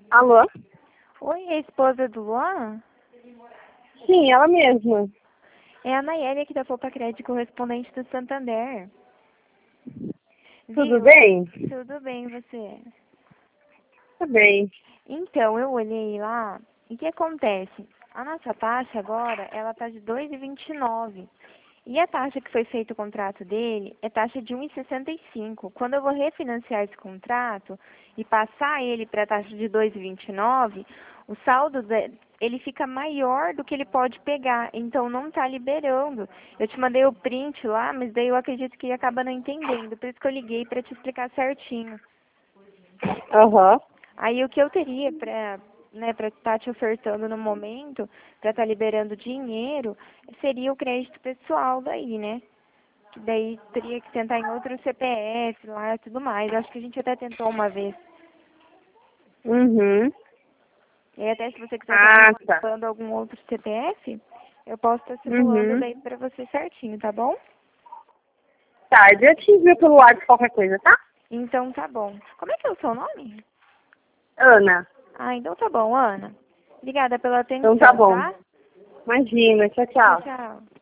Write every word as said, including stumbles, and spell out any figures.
Alô? Oi, é a esposa do Luan? Sim, ela mesma. É a Nayeli aqui da Poupa Crédito, correspondente do Santander. Tudo Viu? bem? Tudo bem, e você? Tudo bem. Então, eu olhei lá, e o que acontece? A nossa taxa agora, ela tá de dois vírgula vinte e nove. E a taxa que foi feito o contrato dele é taxa de um vírgula sessenta e cinco. Quando eu vou refinanciar esse contrato e passar ele para a taxa de dois vírgula vinte e nove, o saldo de- ele fica maior do que ele pode pegar, então não está liberando. Eu te mandei o print lá, mas daí eu acredito que acaba não entendendo, por isso que eu liguei para te explicar certinho. Aham. Aí o que eu teria para né, para estar te ofertando no momento, para estar liberando dinheiro, seria o crédito pessoal daí, né? Que daí teria que tentar em outro C P F lá e tudo mais. Acho que a gente até tentou uma vez. Uhum. E até se você quiser estar Ah, tá. simulando algum outro C P F, eu posso estar simulando Uhum. daí para você certinho, tá bom? Tá, eu te envio pelo WhatsApp qualquer coisa, tá? Então tá bom. Como é que é o seu nome? Ana. Ah, então tá bom, Ana. Obrigada pela Então tá atenção, bom. tá? Imagina, tchau, Tchau, tchau. tchau.